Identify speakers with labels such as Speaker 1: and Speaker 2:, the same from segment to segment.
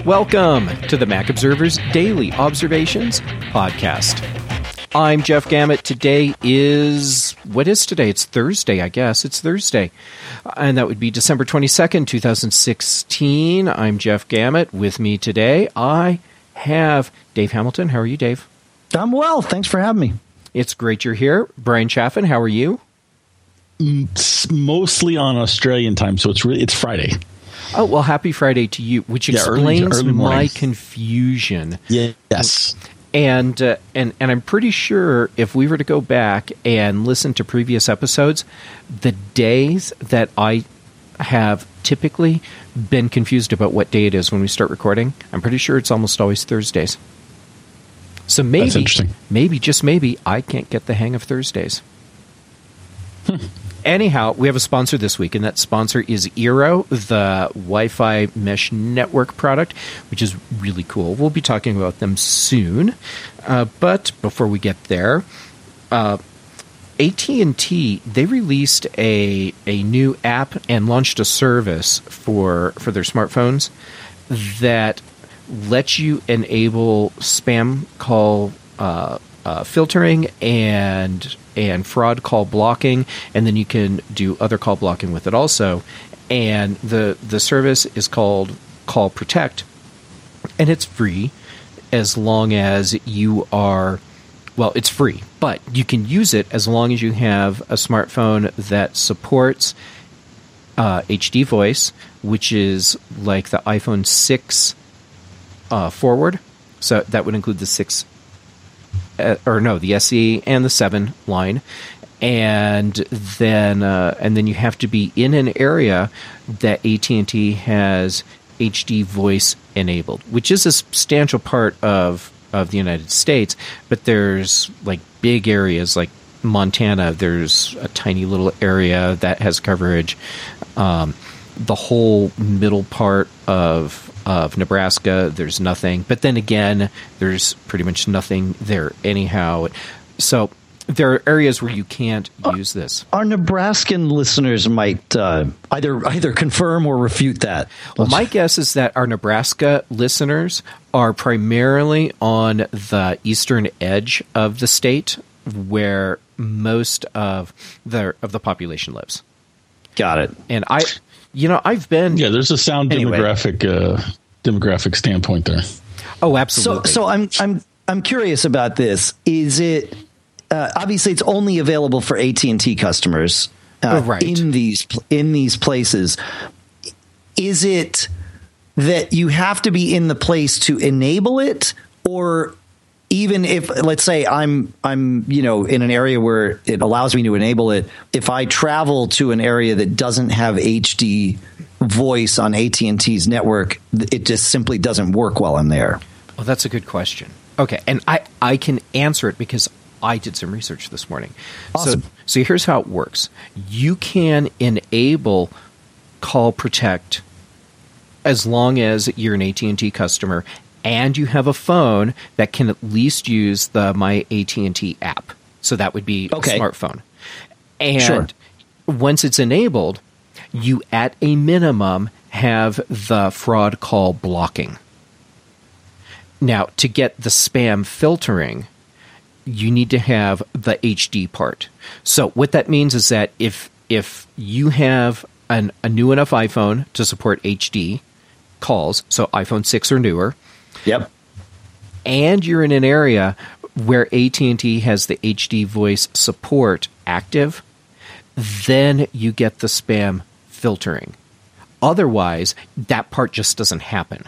Speaker 1: Welcome to the Mac Observer's Daily Observations podcast. I'm Jeff Gamet. Today is... What is today? It's Thursday, I guess. It's Thursday. And that would be December 22nd, 2016. I'm Jeff Gamet. With me today, I have Dave Hamilton. How are you, Dave?
Speaker 2: I'm well. Thanks for having me.
Speaker 1: It's great you're here. Brian Chaffin, how are you?
Speaker 3: It's mostly on Australian time, so it's Friday.
Speaker 1: Oh, well, happy Friday to you, which explains
Speaker 3: early
Speaker 1: my confusion.
Speaker 3: Yes.
Speaker 1: And I'm pretty sure if we were to go back and listen to previous episodes, the days that I have typically been confused about what day it is when we start recording, I'm pretty sure it's almost always Thursdays. So maybe, just maybe, I can't get the hang of Thursdays. Anyhow, we have a sponsor this week, and that sponsor is Eero, the Wi-Fi mesh network product, which is really cool. We'll be talking about them soon. But before we get there, AT&T, they released a new app and launched a service for their smartphones that lets you enable spam call filtering and fraud call blocking, and then you can do other call blocking with it also. And the service is called Call Protect, and it's free as long as you are, well, it's free, but you can use it as long as you have a smartphone that supports HD voice, which is like the iPhone 6 forward. So that would include the 6 the SE and the 7 line, and then you have to be in an area that AT&T has HD voice enabled, which is a substantial part of the United States. But there's like big areas like Montana. There's a tiny little area that has coverage. The whole middle part of Nebraska, there's nothing. But then again, there's pretty much nothing there anyhow. So there are areas where you can't use this.
Speaker 2: Our Nebraskan listeners might either confirm or refute that.
Speaker 1: Well, my guess is that our Nebraska listeners are primarily on the eastern edge of the state, where most of the population lives.
Speaker 2: Got it.
Speaker 1: And I've been...
Speaker 3: Yeah, there's a sound demographic standpoint there.
Speaker 1: Oh, absolutely.
Speaker 2: So I'm curious about this. Is it obviously it's only available for AT&T customers
Speaker 1: right.
Speaker 2: in these places? Is it that you have to be in the place to enable it, or even if, let's say, I'm in an area where it allows me to enable it, if I travel to an area that doesn't have HD voice on AT&T's network, it just simply doesn't work while I'm there?
Speaker 1: Well, that's a good question. Okay, and I can answer it because I did some research this morning.
Speaker 2: Awesome.
Speaker 1: So here's how it works. You can enable Call Protect as long as you're an AT&T customer and you have a phone that can at least use the My AT&T app. So that would be a smartphone. And once it's enabled, you at a minimum have the fraud call blocking. Now, to get the spam filtering, you need to have the HD part. So what that means is that if you have a new enough iPhone to support HD calls, so iPhone 6 or newer,
Speaker 2: yep,
Speaker 1: and you're in an area where AT&T has the HD voice support active, then you get the spam filtering. Otherwise, that part just doesn't happen.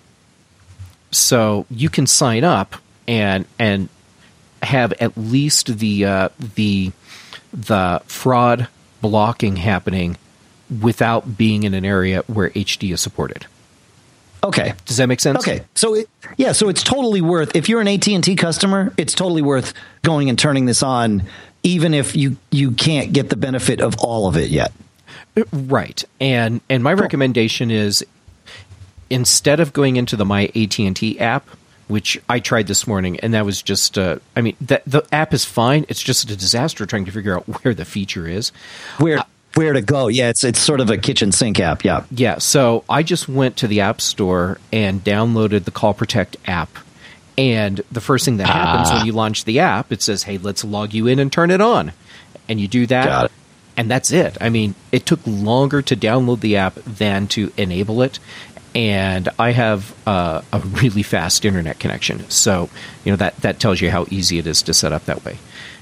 Speaker 1: So you can sign up and have at least the fraud blocking happening without being in an area where HD is supported.
Speaker 2: Okay.
Speaker 1: Does that make sense?
Speaker 2: Okay. So it's totally worth, if you're an AT&T customer, it's totally worth going and turning this on, even if you can't get the benefit of all of it yet.
Speaker 1: Right. And my recommendation is, instead of going into the My AT&T app, which I tried this morning, and that was just, the app is fine. It's just a disaster trying to figure out where the feature is.
Speaker 2: where to go. Yeah, it's sort of a kitchen sink app. Yeah.
Speaker 1: Yeah, so I just went to the App Store and downloaded the Call Protect app. And the first thing that happens when you launch the app, it says, hey, let's log you in and turn it on. And you do that.
Speaker 2: Got it.
Speaker 1: And that's it. I mean, it took longer to download the app than to enable it. And I have a really fast internet connection. So, that tells you how easy it is to set up that way.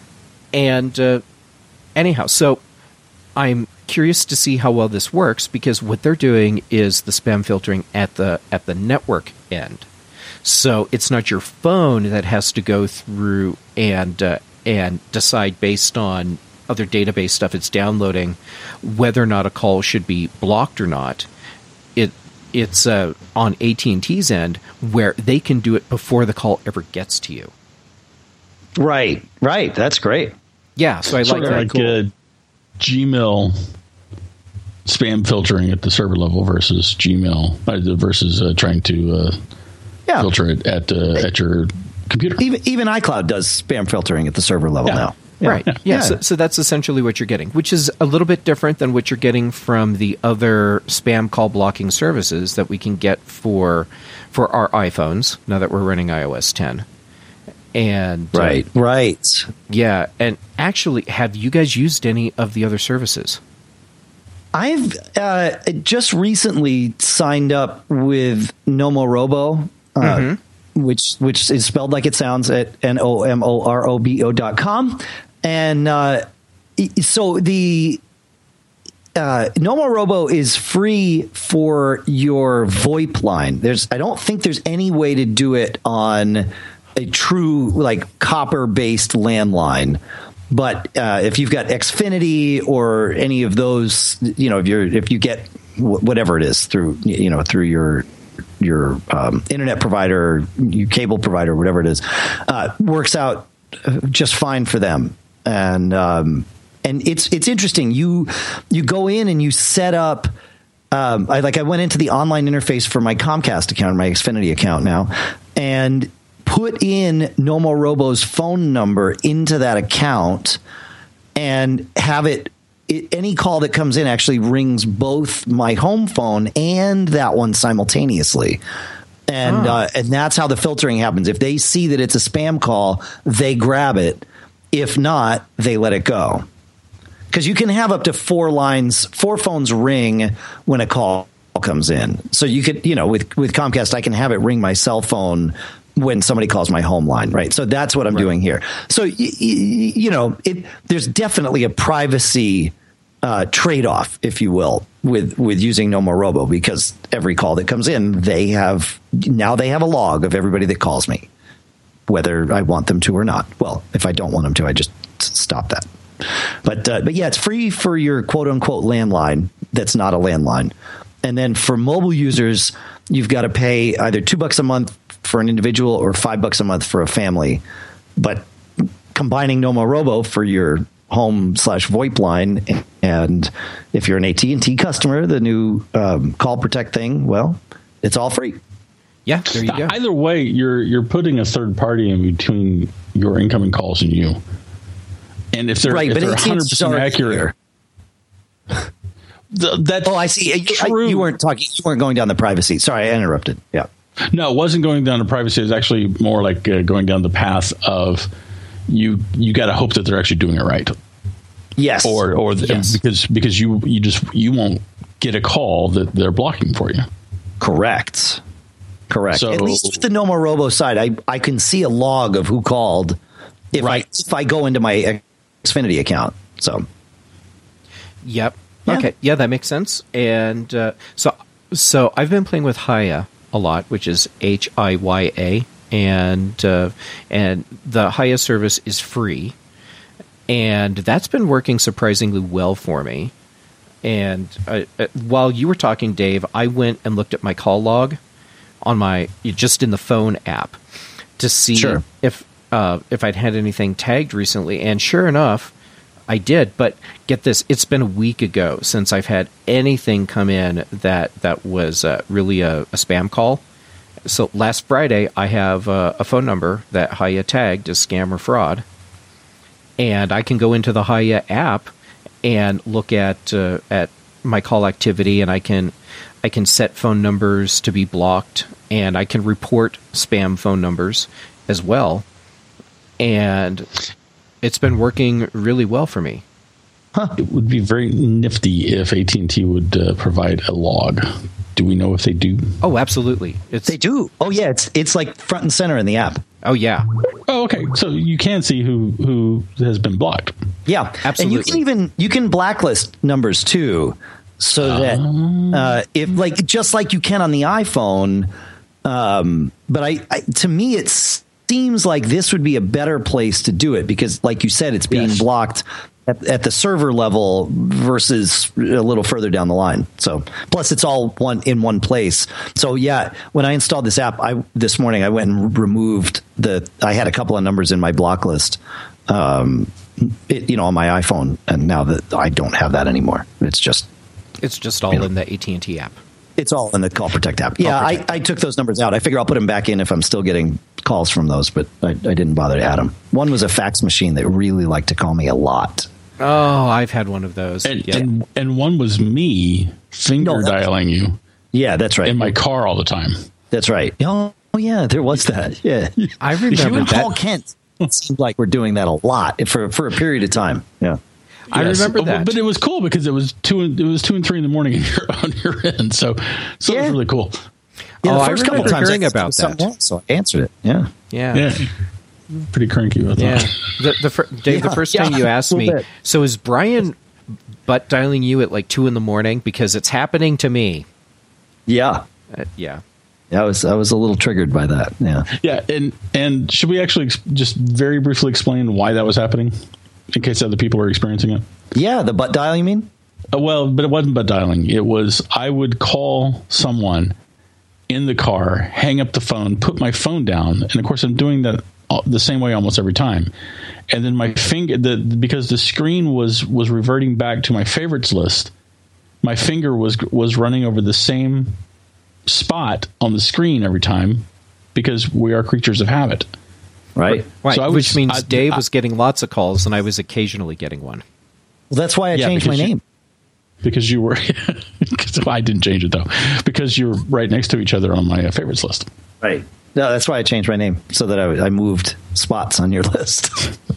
Speaker 1: And anyhow, so I'm curious to see how well this works, because what they're doing is the spam filtering at the network end. So it's not your phone that has to go through and decide based on other database stuff it's downloading whether or not a call should be blocked or not. It's on AT&T's end where they can do it before the call ever gets to you.
Speaker 2: Right. That's great.
Speaker 1: Yeah, so I like that.
Speaker 3: Cool. Gmail spam filtering at the server level versus Gmail versus trying to filter it at your computer.
Speaker 2: Even iCloud does spam filtering at the server level now.
Speaker 1: Yeah. Right. Yeah. So that's essentially what you're getting, which is a little bit different than what you're getting from the other spam call blocking services that we can get for our iPhones now that we're running iOS 10. And
Speaker 2: right.
Speaker 1: Yeah, and actually, have you guys used any of the other services?
Speaker 2: I've just recently signed up with Nomorobo, which is spelled like it sounds at nomorobo.com. And so the Nomorobo is free for your VoIP line. I don't think there's any way to do it on a true copper-based landline. But if you've got Xfinity or any of those, if you get whatever it is through your internet provider, your cable provider, whatever it is, works out just fine for them. And it's interesting. You go in and you set up. I went into the online interface for my Comcast account, my Xfinity account now, and put in Nomorobo's phone number into that account and have any call that comes in actually rings both my home phone and that one simultaneously. And that's how the filtering happens. If they see that it's a spam call, they grab it. If not, they let it go. Because you can have up to 4 phones ring when a call comes in. So you could, with Comcast, I can have it ring my cell phone when somebody calls my home line, right? So that's what I'm doing here. So, there's definitely a privacy trade-off, if you will, with using Nomorobo, because every call that comes in, they have a log of everybody that calls me, whether I want them to or not. Well, if I don't want them to, I just stop that. But yeah, it's free for your quote-unquote landline that's not a landline. And then for mobile users, you've got to pay either $2 a month for an individual or $5 a month for a family. But combining Nomorobo for your home/VoIP line, and if you're an AT&T customer, the new Call Protect thing, well, it's all free.
Speaker 1: Yeah, there you go.
Speaker 3: Either way, you're putting a third party in between your incoming calls and you. And if they're 100% accurate, that's
Speaker 2: I see.
Speaker 3: True.
Speaker 2: You weren't going down the privacy. Sorry, I interrupted. Yeah.
Speaker 3: No, it wasn't going down to privacy. It was actually more like going down the path of you got to hope that they're actually doing it right.
Speaker 2: Yes.
Speaker 3: Or yes. because you won't get a call that they're blocking for you.
Speaker 2: Correct. So, at least with the Nomorobo side, I can see a log of who called if I go into my Xfinity account. So.
Speaker 1: Yep. Yeah. Okay. Yeah, that makes sense. And so I've been playing with Hiya a lot, which is HIYA, and the Hiya service is free, and that's been working surprisingly well for me. And while you were talking, Dave, I went and looked at my call log on just in the phone app to see if I'd had anything tagged recently, and sure enough, I did. But get this, it's been a week ago since I've had anything come in that was really a spam call. So last Friday, I have a phone number that Hiya tagged as scam or fraud, and I can go into the Hiya app and look at my call activity, and I can set phone numbers to be blocked, and I can report spam phone numbers as well. And it's been working really well for me.
Speaker 3: Huh. It would be very nifty if AT&T would provide a log. Do we know if they do?
Speaker 1: Oh, absolutely.
Speaker 2: They do. Oh, yeah. It's like front and center in the app.
Speaker 1: Oh, yeah.
Speaker 3: Oh, okay. So you can see who has been blocked.
Speaker 2: Yeah,
Speaker 1: absolutely.
Speaker 2: And you can blacklist numbers too, so that if like just like you can on the iPhone. But I to me it seems like this would be a better place to do it because, like you said, it's being blocked at the server level versus a little further down the line. So plus it's all in one place. So yeah, when I installed this app, this morning I went and removed I had a couple of numbers in my block list, on my iPhone, and now that I don't have that anymore. It's just
Speaker 1: all in the AT&T app.
Speaker 2: It's all in the Call Protect app. Yeah, I took those numbers out. I figure I'll put them back in if I'm still getting calls from those, but I didn't bother to add them. One was a fax machine that really liked to call me a lot.
Speaker 1: Oh, I've had one of those.
Speaker 3: And one was me dialing you.
Speaker 2: Yeah, that's right.
Speaker 3: In my car all the time.
Speaker 2: That's right. Oh, yeah, there was that. Yeah.
Speaker 1: I remember
Speaker 2: you and
Speaker 1: that.
Speaker 2: Paul Kent, it seemed like we're doing that a lot for a period of time. Yeah.
Speaker 1: I remember that.
Speaker 3: But it was cool because it was 2 and 3 in the morning on your end. So it was really cool.
Speaker 2: Yeah, the first couple times
Speaker 1: hearing about that.
Speaker 2: So I answered it. Yeah.
Speaker 1: Yeah.
Speaker 3: Pretty cranky about that.
Speaker 1: Dave, the first time you asked me, so is Brian butt dialing you at like 2 in the morning? Because it's happening to me.
Speaker 2: Yeah.
Speaker 1: Yeah.
Speaker 2: I was a little triggered by that. Yeah.
Speaker 3: Yeah. And should we actually just very briefly explain why that was happening in case other people are experiencing it?
Speaker 2: Yeah. The butt dial, you mean?
Speaker 3: Well, but it wasn't butt dialing. It was, I would call someone in the car, hang up the phone, put my phone down. And of course I'm doing that the same way almost every time. And then my finger, because the screen was reverting back to my favorites list, my finger was running over the same spot on the screen every time because we are creatures of habit.
Speaker 2: Right.
Speaker 1: So which means Dave was getting lots of calls and I was occasionally getting one.
Speaker 2: Well, that's why I changed my name.
Speaker 3: Because you were, I didn't change it though, because you're right next to each other on my favorites list.
Speaker 2: Right. No, that's why I changed my name so that I moved spots on your list.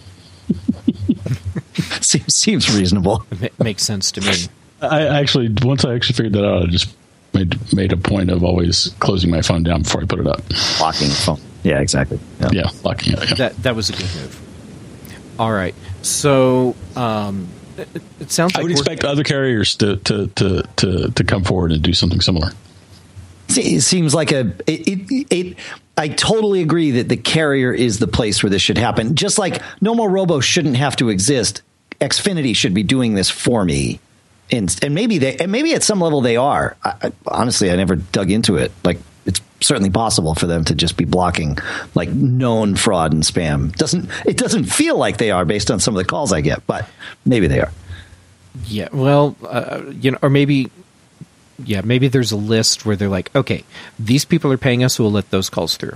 Speaker 2: Seems reasonable.
Speaker 1: It makes sense to me.
Speaker 3: Once I figured that out, I just made a point of always closing my phone down before I put it up.
Speaker 2: Locking the phone. Yeah, exactly.
Speaker 3: Yeah, locking it. Yeah.
Speaker 1: That was a good move. All right. So it sounds like
Speaker 3: I would expect other carriers to come forward and do something similar.
Speaker 2: It seems like I totally agree that the carrier is the place where this should happen. Just like No More Robo shouldn't have to exist, Xfinity should be doing this for me. And maybe at some level they are. Honestly, I never dug into it. Like, it's certainly possible for them to just be blocking like known fraud and spam. It doesn't feel like they are based on some of the calls I get, but maybe they are.
Speaker 1: Yeah. Well, or maybe. Yeah, maybe there's a list where they're like, okay, these people are paying us, so we'll let those calls through.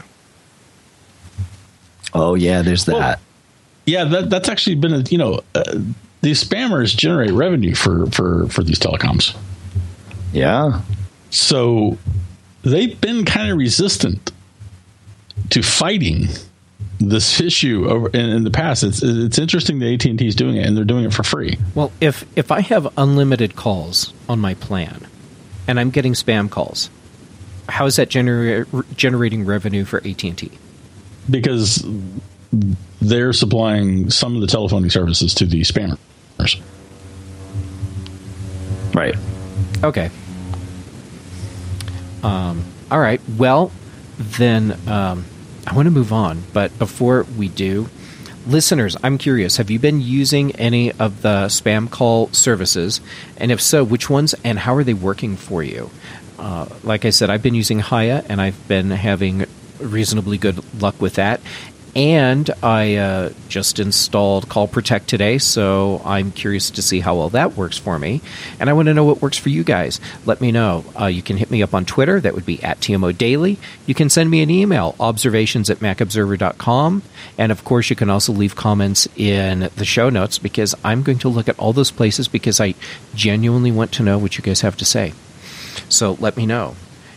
Speaker 2: Oh, yeah, there's that.
Speaker 3: Well, that's actually been these spammers generate revenue for these telecoms.
Speaker 2: Yeah.
Speaker 3: So they've been kind of resistant to fighting this issue in the past. It's interesting that AT&T is doing it, and they're doing it for free.
Speaker 1: Well, if I have unlimited calls on my plan, and I'm getting spam calls, how is that generating revenue for AT&T?
Speaker 3: Because they're supplying some of the telephoning services to the spammers.
Speaker 2: Right.
Speaker 1: Okay. All right. Well, then I want to move on. But before we do, listeners, I'm curious, have you been using any of the spam call services? And if so, which ones and how are they working for you? Like I said, I've been using Hiya, and I've been having reasonably good luck with that. And I just installed Call Protect today, so I'm curious to see how well that works for me. And I want to know what works for you guys. Let me know. You can hit me up on Twitter. That would be @TMO Daily. You can send me an email, observations@macobserver.com. And, of course, you can also leave comments in the show notes, because I'm going to look at all those places because I genuinely want to know what you guys have to say. So let me know.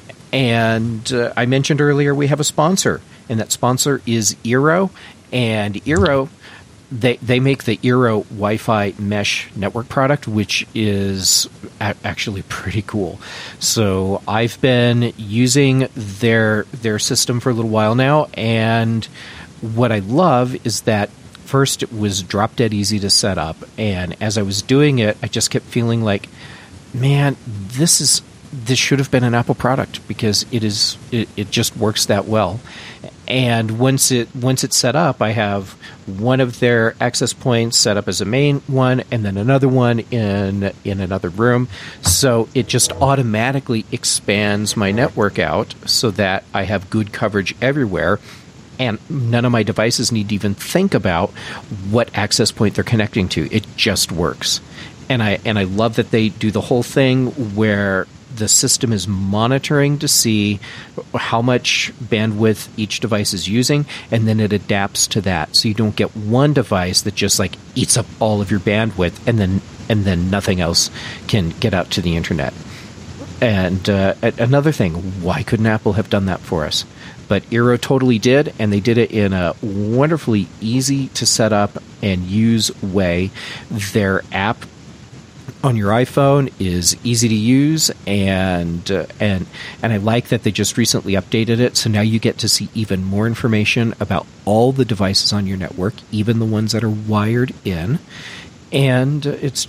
Speaker 1: And I mentioned earlier we have a sponsor. And that sponsor is Eero. And Eero, they make the Eero Wi-Fi mesh network product, which is actually pretty cool. So I've been using their system for a little while now, and what I love is that first it was drop dead easy to set up, and as I was doing it, I just kept feeling like, man, this should have been an Apple product, because it just works that well. And once it's set up, I have one of their access points set up as a main one, and then another one in another room. So it just automatically expands my network out so that I have good coverage everywhere, and none of my devices need to even think about what access point they're connecting to. It just works. And I love that they do the whole thing where the system is monitoring to see how much bandwidth each device is using, and then it adapts to that. So you don't get one device that just like eats up all of your bandwidth, and then nothing else can get out to the internet. And another thing, why couldn't Apple have done that for us? But Eero totally did, and they did it in a wonderfully easy to set up and use way. Their app on your iPhone is easy to use, and I like that they just recently updated it, so now you get to see even more information about all the devices on your network, even the ones that are wired in. And it's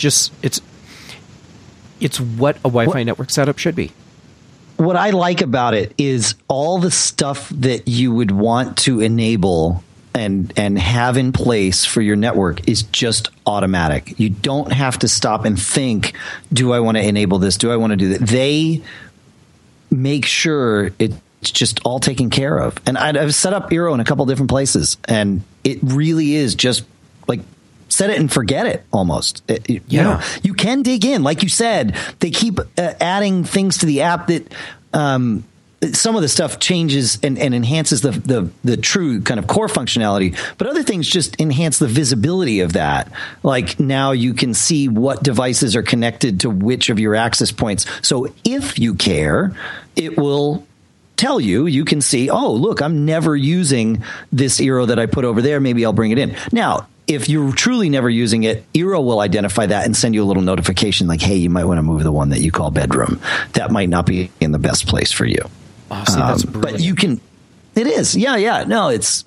Speaker 1: what a Wi-Fi network setup should be.
Speaker 2: What I like about it is all the stuff that you would want to enable and have in place for your network is just automatic. You don't have to stop and think, do I want to enable this? Do I want to do that? They make sure it's just all taken care of. And I've set up Eero in a couple different places, and it really is just like set it and forget it almost. You know, you can dig in. Like you said, they keep adding things to the app that some of the stuff changes and enhances the true kind of core functionality, but other things just enhance the visibility of that. Like now you can see what devices are connected to which of your access points. So if you care, it will tell you, you can see, oh, look, I'm never using this Eero that I put over there. Maybe I'll bring it in. Now, if you're truly never using it, Eero will identify that and send you a little notification like, hey, you might want to move the one that you call bedroom. That might not be in the best place for you.
Speaker 1: Oh, see, that's brilliant.
Speaker 2: But you can, it is. Yeah. No,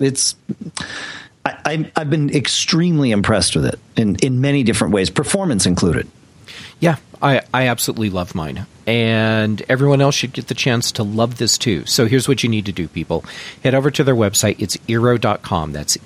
Speaker 2: I've been extremely impressed with it in many different ways, performance included.
Speaker 1: Yeah, I absolutely love mine. And everyone else should get the chance to love this too. So here's what you need to do, people. Head over to their website. It's Eero.com. That's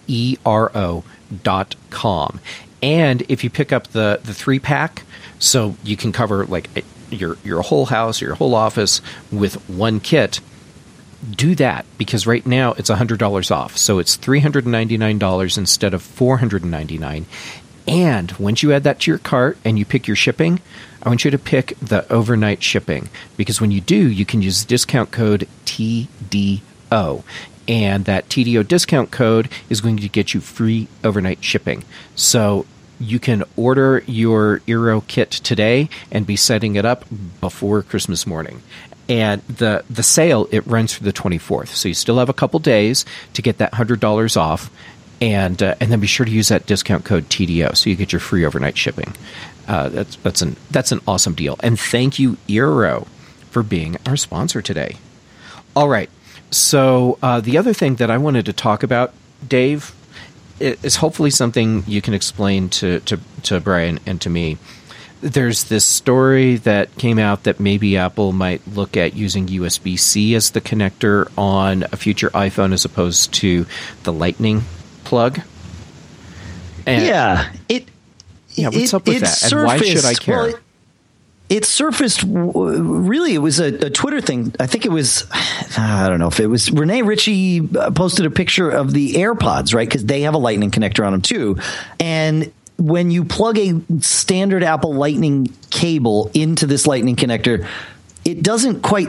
Speaker 1: EERO.com. And if you pick up the 3-pack, so you can cover like your whole house or your whole office with one kit, do that, because right now it's $100 off. So it's $399 instead of $499. And once you add that to your cart and you pick your shipping, I want you to pick the overnight shipping, because when you do, you can use the discount code TDO. And that TDO discount code is going to get you free overnight shipping. So you can order your Eero kit today and be setting it up before Christmas morning. And the sale, it runs through the 24th. So you still have a couple days to get that $100 off. And then be sure to use that discount code TDO so you get your free overnight shipping. That's an awesome deal. And thank you, Eero, for being our sponsor today. All right. So the other thing that I wanted to talk about, Dave, is hopefully something you can explain to Brian and to me. There's this story that came out that maybe Apple might look at using USB-C as the connector on a future iPhone as opposed to the Lightning plug. And
Speaker 2: yeah,
Speaker 1: what's up with that? And why should I care?
Speaker 2: it surfaced, really, it was a Twitter thing. I think it was, I don't know if it was Renee Ritchie posted a picture of the AirPods, right? Because they have a lightning connector on them too. And when you plug a standard Apple Lightning cable into this lightning connector, it doesn't quite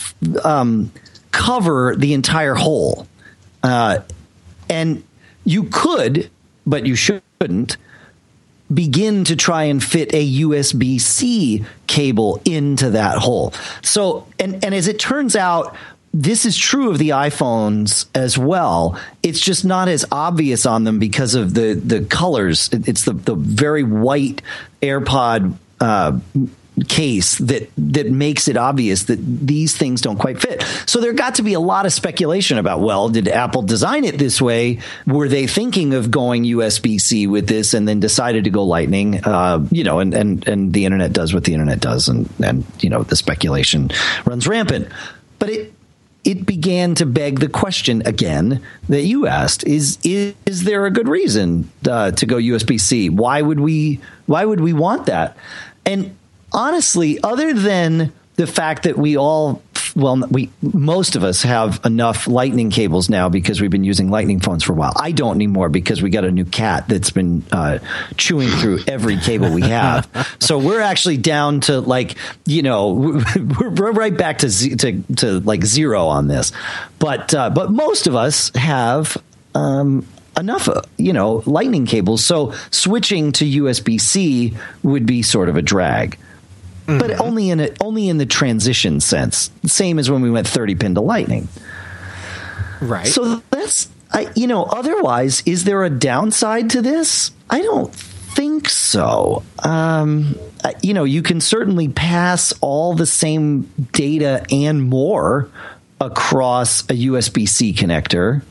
Speaker 2: cover the entire hole. And you could, but you shouldn't, begin to try and fit a USB-C cable into that hole. So, and as it turns out, this is true of the iPhones as well. It's just not as obvious on them because of the colors. It's the very white AirPod case that makes it obvious that these things don't quite fit. So there got to be a lot of speculation about, well, did Apple design it this way? Were they thinking of going USB-C with this and then decided to go Lightning? And the internet does what the internet does, and the speculation runs rampant. But it began to beg the question again that you asked: is there a good reason to go USB-C? Why would we want that? And honestly, other than the fact that most of us have enough Lightning cables now because we've been using Lightning phones for a while. I don't anymore because we got a new cat that's been chewing through every cable we have. So we're actually down to we're right back to like zero on this. But most of us have enough, Lightning cables. So switching to USB-C would be sort of a drag. But only in the transition sense, same as when we went 30-pin to Lightning.
Speaker 1: Right.
Speaker 2: So that's, otherwise, is there a downside to this? I don't think so. You can certainly pass all the same data and more across a USB-C connector.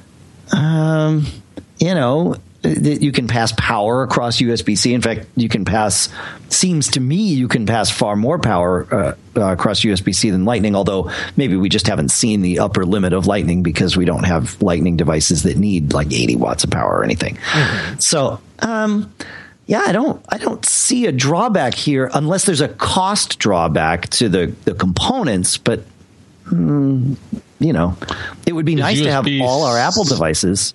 Speaker 2: You can pass power across USB-C. In fact, you can pass far more power across USB-C than Lightning, although maybe we just haven't seen the upper limit of Lightning because we don't have Lightning devices that need like 80 watts of power or anything. Mm-hmm. So, I don't see a drawback here unless there's a cost drawback to the components, but it would be nice to have all our Apple devices.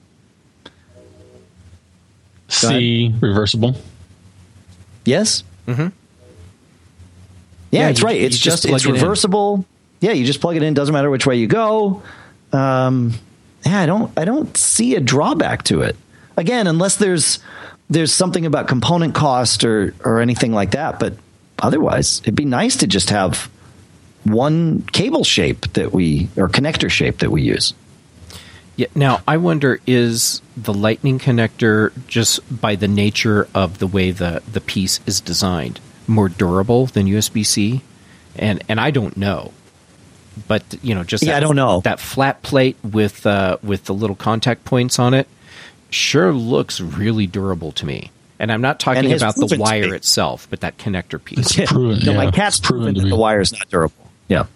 Speaker 3: C reversible.
Speaker 2: Yes.
Speaker 1: Mm-hmm.
Speaker 2: Yeah, it's right. It's reversible. Yeah, you just plug it in. Doesn't matter which way you go. I don't see a drawback to it. Again, unless there's something about component cost or anything like that. But otherwise, it'd be nice to just have one cable shape or connector shape that we use.
Speaker 1: Yeah. Now, I wonder, is the Lightning connector, just by the nature of the way the piece is designed, more durable than USB-C? And I don't know. But, I don't know. That flat plate with the little contact points on it sure looks really durable to me. And I'm not talking about the wire itself, but that connector piece.
Speaker 3: It's proven,
Speaker 2: my cat's proven that the wire is not durable. Yeah.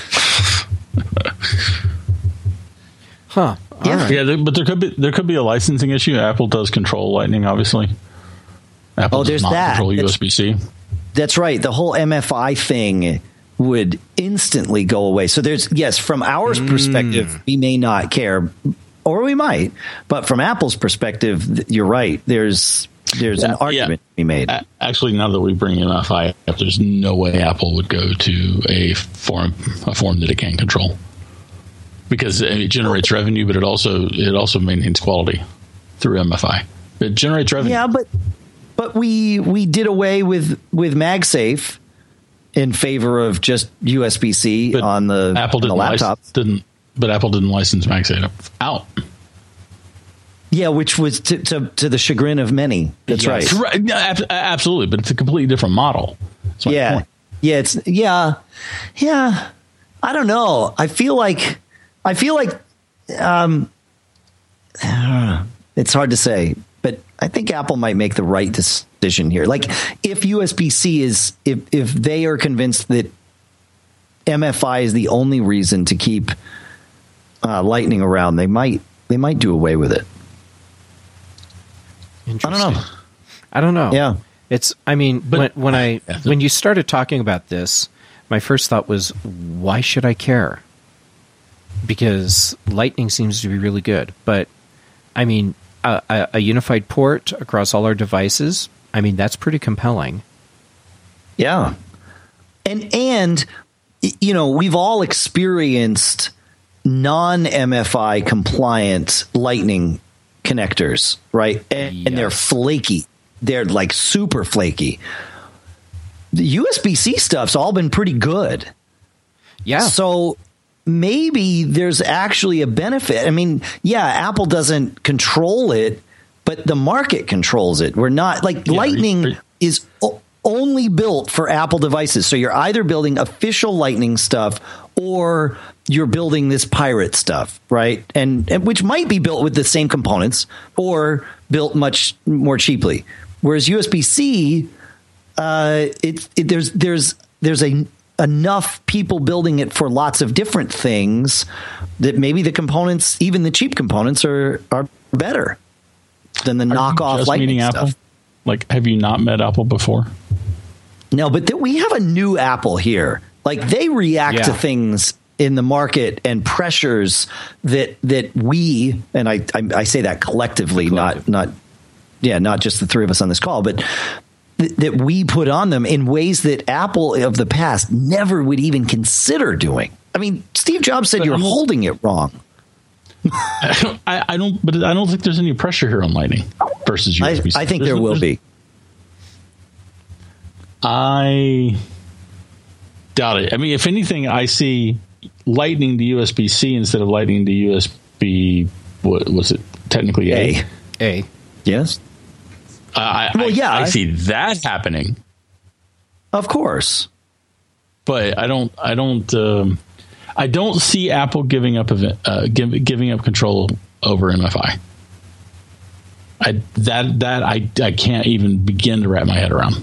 Speaker 1: Huh.
Speaker 2: Yeah.
Speaker 1: Right.
Speaker 3: Yeah, but there could be a licensing issue. Apple does control Lightning, obviously. Apple does not control USB-C.
Speaker 2: That's right. The whole MFI thing would instantly go away. So from our perspective, we may not care, or we might. But from Apple's perspective, you're right. There's an argument to be made.
Speaker 3: Actually, now that we bring MFI up, there's no way Apple would go to a form that it can't control. Because it generates revenue, but it also maintains quality through MFI. It generates revenue.
Speaker 2: Yeah, but we did away with MagSafe in favor of just USB-C on the laptop.
Speaker 3: But Apple didn't license MagSafe out.
Speaker 2: Yeah, which was to the chagrin of many. That's right.
Speaker 3: Yeah, absolutely, but it's a completely different model.
Speaker 2: Yeah, I don't know. I feel like it's hard to say, but I think Apple might make the right decision here. Like, if USB-C if they are convinced that MFI is the only reason to keep Lightning around, they might do away with it.
Speaker 1: Interesting. I don't know.
Speaker 2: Yeah.
Speaker 1: It's, I mean,
Speaker 3: But-
Speaker 1: when you started talking about this, my first thought was, why should I care? Because Lightning seems to be really good. But, I mean, a unified port across all our devices, I mean, that's pretty compelling.
Speaker 2: Yeah. And you know, we've all experienced non-MFI compliant Lightning connectors, right? And they're flaky. They're like super flaky. The USB-C stuff's all been pretty good.
Speaker 1: Yeah.
Speaker 2: So maybe there's actually a benefit. I mean, yeah, Apple doesn't control it, but the market controls it. We're not like Lightning is only built for Apple devices. So you're either building official Lightning stuff or you're building this pirate stuff, right? And which might be built with the same components or built much more cheaply. Whereas USB-C, there's enough people building it for lots of different things that maybe the components, even the cheap components, are better than the knockoff Lightning stuff.
Speaker 3: Apple? Like, have you not met Apple before?
Speaker 2: No, but we have a new Apple here. Like, they react to things in the market and pressures that we, and I say that collectively, not just the three of us on this call, but that we put on them in ways that Apple of the past never would even consider doing. I mean, Steve Jobs said you're holding it wrong.
Speaker 3: I don't think there's any pressure here on Lightning versus USB-C.
Speaker 2: I think there will be.
Speaker 3: I doubt it. I mean, if anything, I see Lightning to USB-C instead of Lightning to USB. What was it? Technically
Speaker 2: A. Yes.
Speaker 3: I see that happening.
Speaker 2: Of course.
Speaker 3: But I don't see Apple giving up control over MFI. I can't even begin to wrap my head around.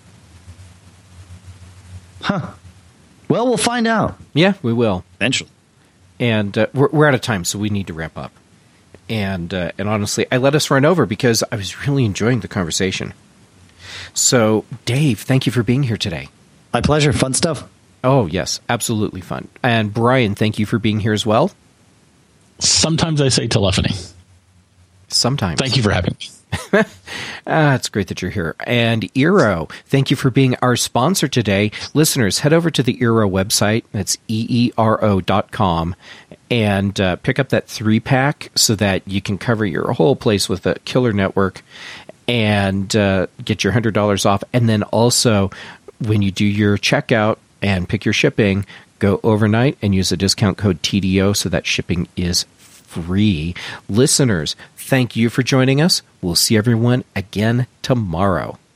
Speaker 2: Huh. Well, we'll find out.
Speaker 1: Yeah, we will
Speaker 2: eventually.
Speaker 1: And we're out of time, so we need to wrap up. And honestly, I let us run over because I was really enjoying the conversation. So, Dave, thank you for being here today.
Speaker 2: My pleasure. Fun stuff.
Speaker 1: Oh, yes, absolutely fun. And Brian, thank you for being here as well.
Speaker 3: Sometimes I say telephony.
Speaker 1: Sometimes.
Speaker 3: Thank you for having me.
Speaker 1: It's great that you're here. And Eero, thank you for being our sponsor today. Listeners, head over to the Eero website. That's EERO.com. And pick up that 3-pack so that you can cover your whole place with a killer network and get your $100 off. And then also, when you do your checkout and pick your shipping, go overnight and use the discount code TDO so that shipping is free. Listeners, thank you for joining us. We'll see everyone again tomorrow.